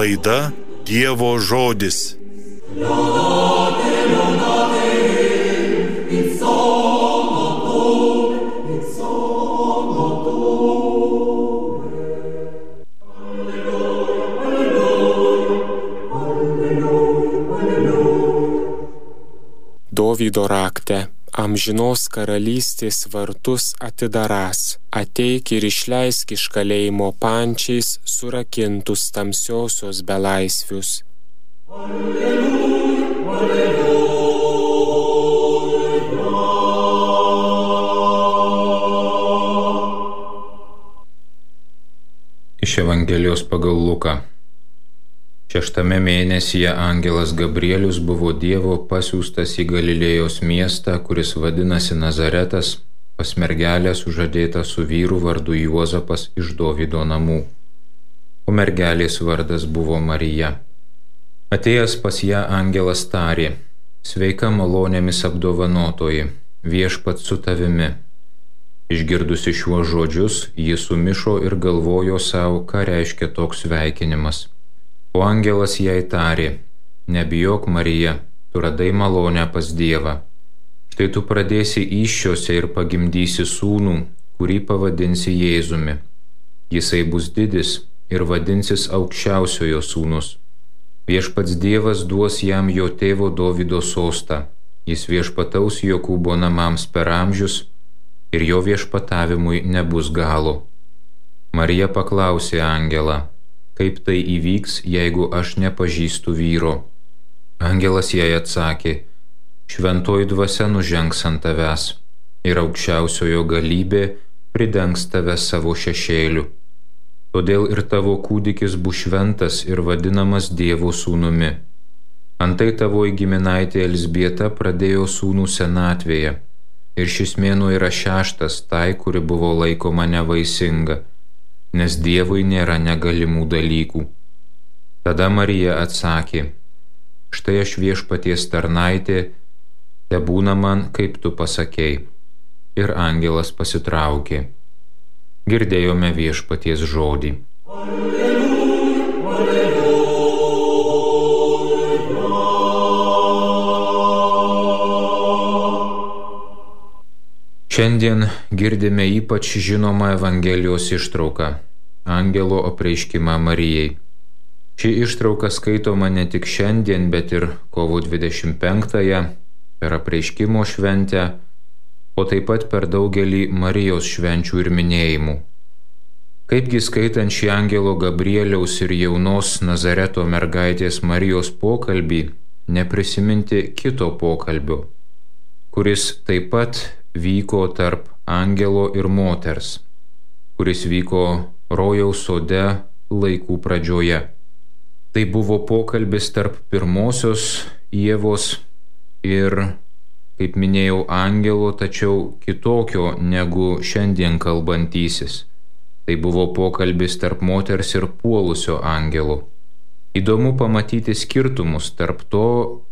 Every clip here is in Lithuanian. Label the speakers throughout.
Speaker 1: Laida Dievo žodis.
Speaker 2: Dovydo rakte, amžinos karalystės vartus atidarąs, ateik ir išleisk iš kalėjimo pančiais surakintus tamsiosios belaisvius.
Speaker 3: Iš Evangelijos pagal Luką. 6 mėnesyje angelas Gabrielius buvo Dievo pasiųstas į Galilėjos miestą, kuris vadinasi Nazaretas, pas mergelę sužadėtą su vyru vardu Juozapas iš Dovydo namų. O mergelės vardas buvo Marija. Atėjęs pas ją angelas tarė: Sveika malonėmis apdovanotoji, viešpats su tavimi. Išgirdusi šiuos žodžius, ji sumišo ir galvojo savo, ką reiškia toks sveikinimas. O angelas jai tarė: Nebijok, Marija, tu radai malonę pas Dievą. Štai tu pradėsi įsčiose ir pagimdysi sūnų, kurį pavadinsi Jėzumi. Jisai bus didis ir vadinsis aukščiausiojo sūnus. Viešpats Dievas duos jam jo tėvo Dovydo sostą. Jis viešpataus Jokūbo namams per amžius ir jo viešpatavimui nebus galo. Marija paklausė angelą: Kaip tai įvyks, jeigu aš nepažįstu vyro? Angelas jai atsakė: Šventoji dvasia nužengs ant tavęs ir aukščiausiojo galybė pridengs tave savo šešėliu. Todėl ir tavo kūdikis bus šventas ir vadinamas Dievo sūnumi. Antai tavoji giminaitė Elzbieta pradėjo sūnų senatvėje, ir šis mėnuo yra 6, tai, kuri buvo laikoma nevaisinga, nes Dievui nėra negalimų dalykų. Tada Marija atsakė: Štai aš viešpaties tarnaitė, tebūna man, kaip tu pasakei. Ir angelas pasitraukė. Girdėjome viešpaties žodį. Šiandien girdime ypač žinomą Evangelijos ištrauką – angelo apreiškimą Marijai. Ši ištrauka skaitoma ne tik šiandien, bet ir kovo 25-ąją per apreiškimo šventę, o taip pat per daugelį Marijos švenčių ir minėjimų. Kaipgi skaitant šį angelo Gabrieliaus ir jaunos Nazareto mergaitės Marijos pokalbį, neprisiminti kito pokalbio, kuris taip pat vyko tarp angelo ir moters, kuris vyko rojaus sode laikų pradžioje. Tai buvo pokalbis tarp pirmosios Ievos ir, kaip minėjau, angelo, tačiau kitokio negu šiandien kalbantysis. Tai buvo pokalbis tarp moters ir puolusio angelo. Įdomu pamatyti skirtumus tarp to,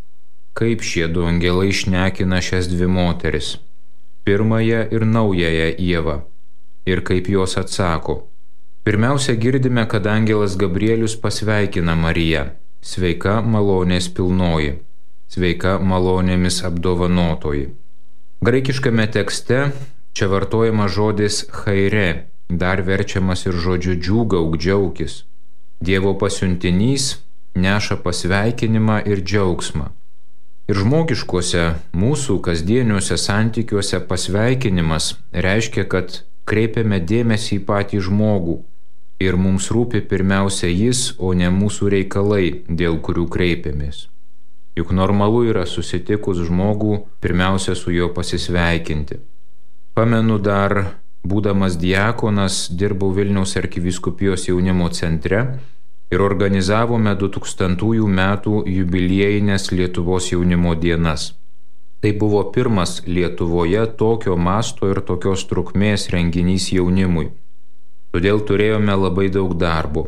Speaker 3: kaip šie du angelai šnekina šias dvi moteris, pirmąją ir naująją Ievą, ir kaip jos atsako. Pirmiausia, girdime, kad angelas Gabrielius pasveikina Mariją: Sveika malonės pilnoji, sveika malonėmis apdovanotoji. Graikiškame tekste čia vartojama žodis chaire, dar verčiamas ir žodžiu džiūgauk, džiaukis. Dievo pasiuntinys neša pasveikinimą ir džiaugsmą. Ir žmogiškuose mūsų kasdieniuose santykiuose pasveikinimas reiškia, kad kreipiame dėmesį į patį žmogų ir mums rūpi pirmiausia jis, o ne mūsų reikalai, dėl kurių kreipiamės. Juk normalu yra susitikus žmogų pirmiausia su juo pasisveikinti. Pamenu, dar būdamas diakonas dirbau Vilniaus arkivyskupijos jaunimo centre ir organizavome 2000 metų jubiliejines Lietuvos jaunimo dienas. Tai buvo pirmas Lietuvoje tokio masto ir tokios trukmės renginys jaunimui. Todėl turėjome labai daug darbo.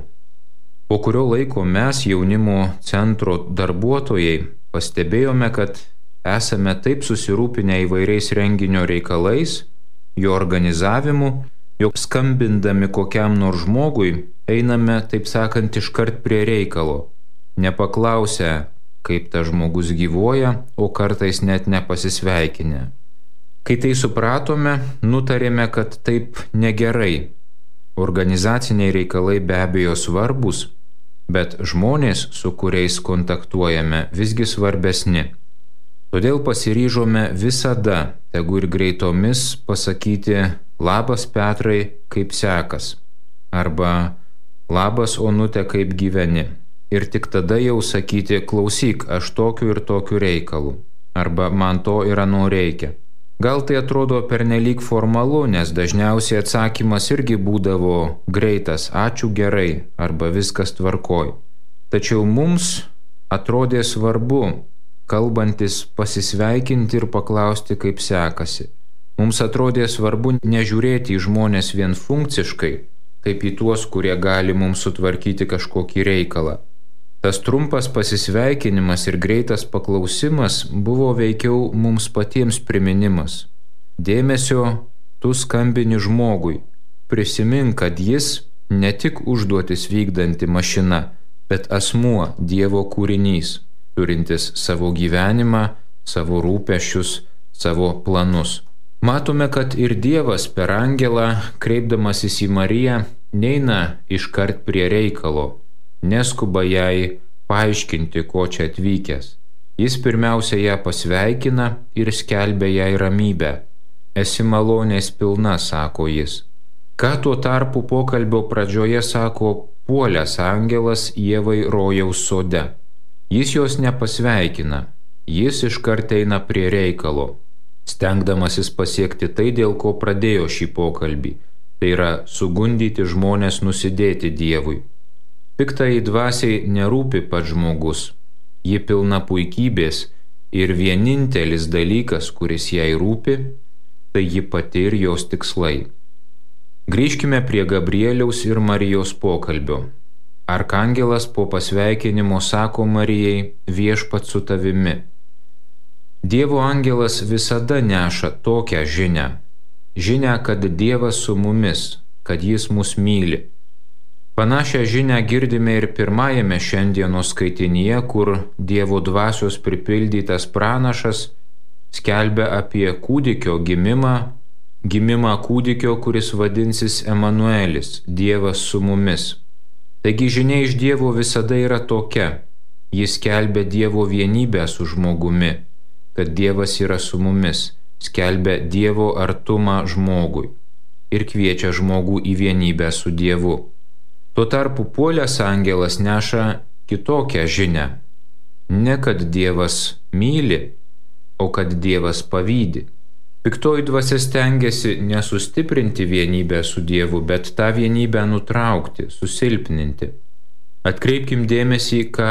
Speaker 3: Po kurio laiko mes, jaunimo centro darbuotojai, pastebėjome, kad esame taip susirūpinę įvairiais renginio reikalais, jo organizavimu, jog skambindami kokiam nors žmogui einame, taip sakant, iškart prie reikalo, nepaklausę, kaip tas žmogus gyvuoja, o kartais net nepasisveikinę. Kai tai supratome, nutarėme, kad taip negerai. Organizaciniai reikalai be abejo svarbus, bet žmonės, su kuriais kontaktuojame, visgi svarbesni. Todėl pasiryžome visada, tegu ir greitomis, pasakyti labas Petrai, kaip sekas, arba labas Onute, kaip gyveni. Ir tik tada jau sakyti, klausyk, aš tokiu ir tokiu reikalu, arba man to ir ano reikia. Gal tai atrodo pernelyg formalu, nes dažniausiai atsakymas irgi būdavo greitas, ačiū gerai, arba viskas tvarkoj. Tačiau mums atrodė svarbu, kalbantis, pasisveikinti ir paklausti, kaip sekasi. Mums atrodė svarbu nežiūrėti į žmonės vien funkciškai, kaip į tuos, kurie gali mums sutvarkyti kažkokį reikalą. Tas trumpas pasisveikinimas ir greitas paklausimas buvo veikiau mums patiems priminimas. Dėmesio, tu skambini žmogui. Prisimink, kad jis ne tik užduotis vykdanti mašina, bet asmuo, Dievo kūrinys, turintis savo gyvenimą, savo rūpesčius, savo planus. Matome, kad ir Dievas per angelą, kreipdamasis į Mariją, neina iškart prie reikalo, neskuba jai paaiškinti, ko čia atvykęs. Jis pirmiausia ją pasveikina ir skelbia jai ramybę. Esi malonės pilna, sako jis. Ką tuo tarpu pokalbio pradžioje sako puolęs angelas Ievai rojaus sode. Jis jos nepasveikina, jis iškart eina prie reikalo, stengdamasis pasiekti tai, dėl ko pradėjo šį pokalbį, tai yra sugundyti žmonės nusidėti Dievui. Piktai dvasiai nerūpi pats žmogus, ji pilna puikybės ir vienintelis dalykas, kuris jai rūpi, tai ji pati ir jos tikslai. Grįžkime prie Gabrieliaus ir Marijos pokalbio. Arkangelas po pasveikinimo sako Marijai, viešpat su tavimi. Dievo angelas visada neša tokią žinią, kad Dievas su mumis, kad jis mus myli. Panašią žinią girdime ir pirmajame šiandienos skaitinyje, kur Dievo dvasios pripildytas pranašas skelbia apie kūdikio gimimą kūdikio, kuris vadinsis Emanuelis, Dievas su mumis. Taigi žinia iš Dievo visada yra tokia, jis skelbia Dievo vienybę su žmogumi, kad Dievas yra su mumis, skelbia Dievo artumą žmogui ir kviečia žmogų į vienybę su Dievu. Tuo tarpu puolęs angelas neša kitokią žinią. Ne kad Dievas myli, o kad Dievas pavydi. Piktoji dvasia stengiasi nesustiprinti vienybę su Dievu, bet tą vienybę nutraukti, susilpninti. Atkreipkim dėmesį, ką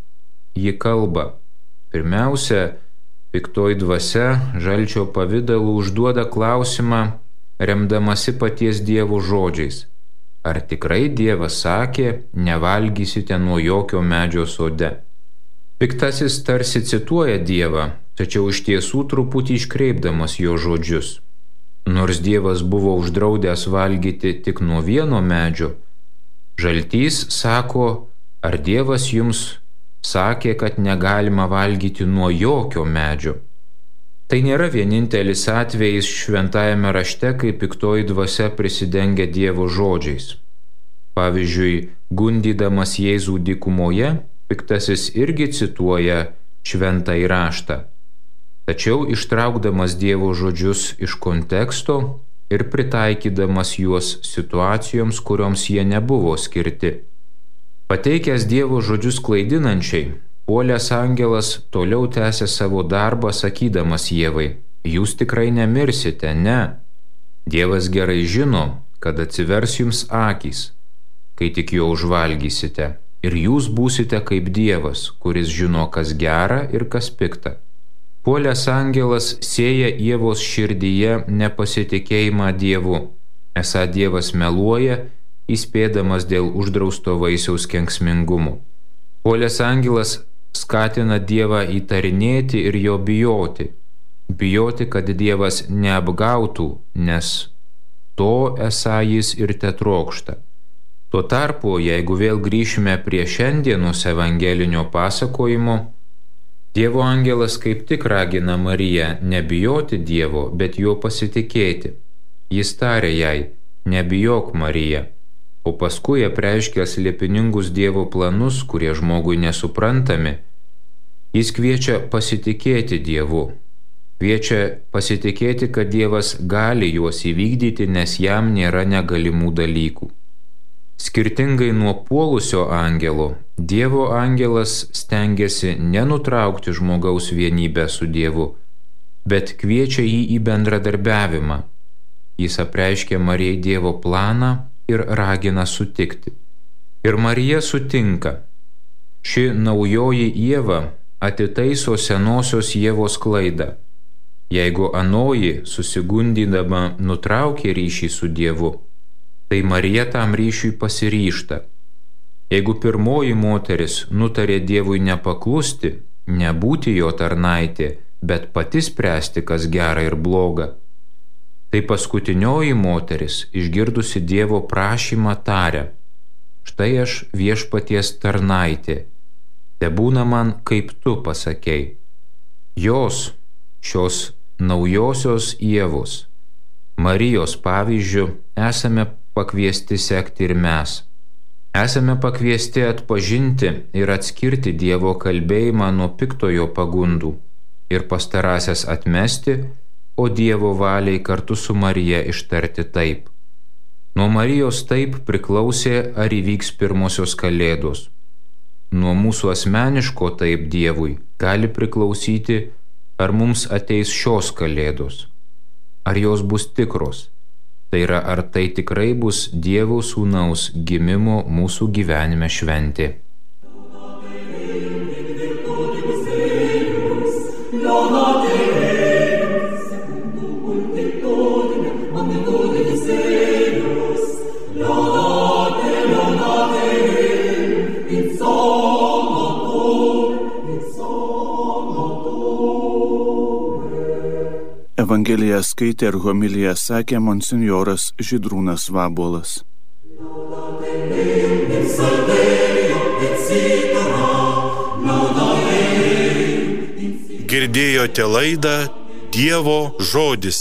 Speaker 3: ji kalba. Pirmiausia, piktoji dvasia žalčio pavidalu užduoda klausimą, remdamasi paties Dievo žodžiais. Ar tikrai Dievas sakė, nevalgysite nuo jokio medžio sode? Piktasis tarsi cituoja Dievą, tačiau iš tiesų truputį iškreipdamas jo žodžius. Nors Dievas buvo uždraudęs valgyti tik nuo vieno medžio, žaltys sako, ar Dievas jums sakė, kad negalima valgyti nuo jokio medžio? Tai nėra vienintelis atvejis šventajame rašte, kai piktoji dvasia prisidengia Dievo žodžiais. Pavyzdžiui, gundydamas Jėzų dykumoje, piktasis irgi cituoja šventąjį raštą. Tačiau ištraukdamas Dievo žodžius iš konteksto ir pritaikydamas juos situacijoms, kurioms jie nebuvo skirti. Pateikęs Dievo žodžius klaidinančiai, puolęs angelas toliau tęsė savo darbą, sakydamas Ievai, jūs tikrai nemirsite, ne. Dievas gerai žino, kad atsivers jums akys, kai tik jo užvalgysite, ir jūs būsite kaip Dievas, kuris žino, kas gera ir kas pikta. Puolęs angelas sėja Ievos širdyje nepasitikėjimą Dievu, esą Dievas meluoja, įspėdamas dėl uždrausto vaisiaus kenksmingumo. Puolęs angelas skatina Dievą įtarinėti ir jo bijoti, kad Dievas neapgautų, nes to esą jis ir tetrokšta. Tuo tarpu, jeigu vėl grįšime prie šiandienos evangelinio pasakojimo, Dievo angelas kaip tik ragina Mariją nebijoti Dievo, bet jo pasitikėti. Jis tarė jai: nebijok, Marija, o paskui apreiškęs slėpiningus Dievo planus, kurie žmogui nesuprantami, jis kviečia pasitikėti Dievu. Kviečia pasitikėti, kad Dievas gali juos įvykdyti, nes jam nėra negalimų dalykų. Skirtingai nuo puolusio angelo, Dievo angelas stengiasi nenutraukti žmogaus vienybę su Dievu, bet kviečia jį į bendradarbiavimą. Jis apreiškia Marijai Dievo planą ir ragina sutikti. Ir Marija sutinka. Ši naujoji Ieva atitaiso senosios Ievos klaidą. Jeigu anoji susigundydama nutraukė ryšį su Dievu, tai Marija tam ryšiui pasiryžta. Jeigu pirmoji moteris nutarė Dievui nepaklusti, nebūti jo tarnaitė, bet pati spręsti, kas gera ir bloga, tai paskutinioji moteris, išgirdusi Dievo prašymą, tarė: štai aš viešpaties tarnaitė, tebūna man kaip tu pasakei. Šios naujosios Ievos, Marijos pavyzdžiu, esame pakviesti sekti ir mes. Esame pakviesti atpažinti ir atskirti Dievo kalbėjimą nuo piktojo pagundų ir pastarąsias atmesti, o Dievo valiai kartu su Marija ištarti taip. Nuo Marijos taip priklausė, ar įvyks pirmosios kalėdos. Nuo mūsų asmeniško taip Dievui gali priklausyti, ar mums ateis šios kalėdos, ar jos bus tikros. Tai yra, ar tai tikrai bus Dievo Sūnaus gimimo mūsų gyvenime šventė.
Speaker 1: Evangeliją skaitė ir homiliją sakė monsinjoras Žydrūnas Vabuolas. Girdėjote laidą Dievo žodis.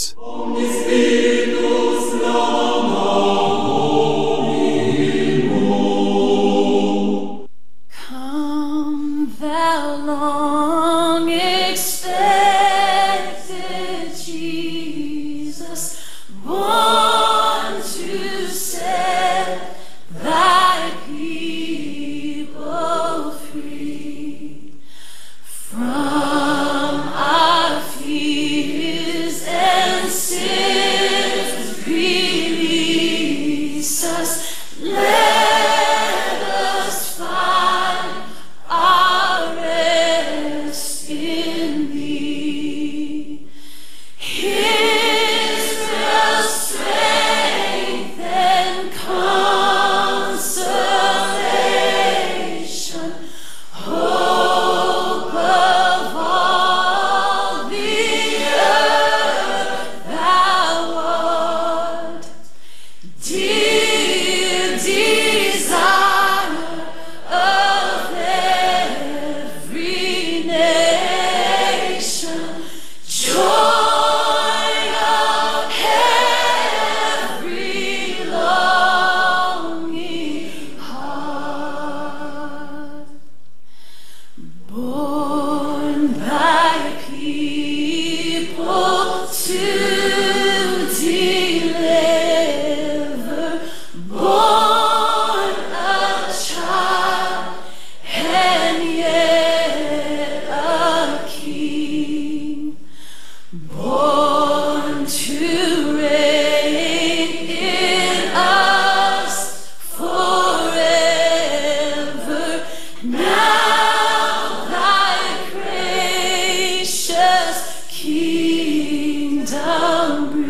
Speaker 4: Kingdom